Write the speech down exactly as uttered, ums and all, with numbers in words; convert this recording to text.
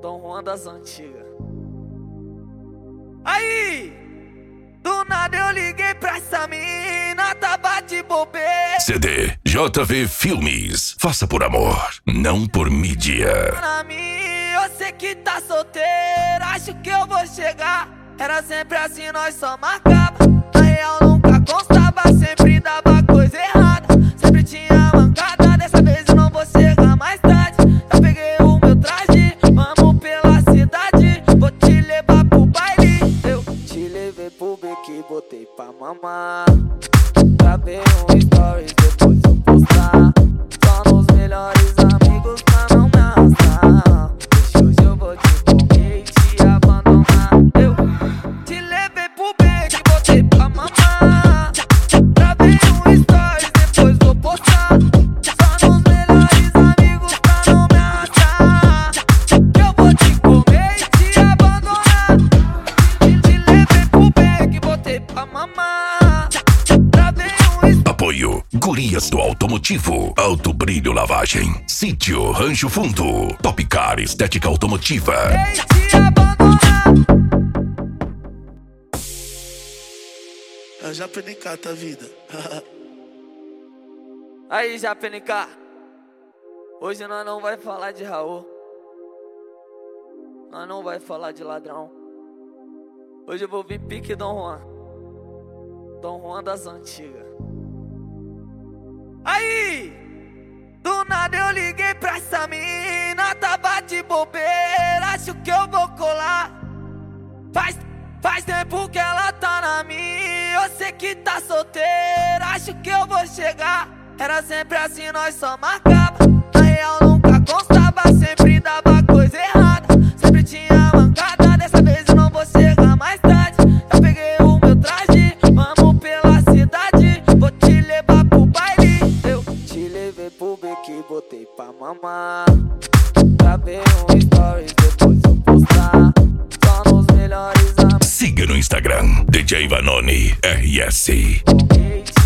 Dom Juan das antigas. Aí, do nada eu liguei pra essa mina, tava de bobeira. C D J V Filmes. Faça por amor, não por mídia. Na minha, eu sei que tá solteira, acho que eu vou chegar. Era sempre assim, nós só marcava. Na real nunca constava, sempre dava coisa errada. Sempre tinha mancada, dessa vez eu não vou chegar mais tarde. Já peguei o meu traje, vamos pela cidade. Vou te levar pro baile. Eu te levei pro beco e botei pra mamar. Gravei um stories, depois eu postar. Só nos melhores amigos pra não me arrastar. Deixa hoje eu vou te comer e te abandonar. Eu te levei pro beco e botei pra mamar. Gravei um stories, depois vou postar. Só nos melhores amigos pra não me arrastar. Eu vou te comer e te abandonar. Te levei pro beco e botei pra mamar. Apoio Gurias do Automotivo, Alto Brilho Lavagem, Sítio Rancho Fundo, Top Car Estética Automotiva. Eu já P N K, tá vida. Aí já P N K, hoje nós não vai falar de Raul, nós não vai falar de ladrão. Hoje eu vou vir pique Dom Juan, Dom Juan das antigas. Aí, do nada eu liguei pra essa mina, tava de bobeira, acho que eu vou colar. Faz, faz tempo que ela tá na minha, eu sei que tá solteira, acho que eu vou chegar. Era sempre assim, nós só marcava. Na real nunca constava, sempre dava coisa errada. Sempre tinha mancada, dessa vez eu não vou chegar mais tarde. Já peguei o meu traje, vamos pela cidade. Vou te levar pro baile. Eu te levei pro beco e botei pra mamar. Gravei um stories, depois eu postar. Só nos melhores amigos. Siga no Instagram D J Vanoni R S.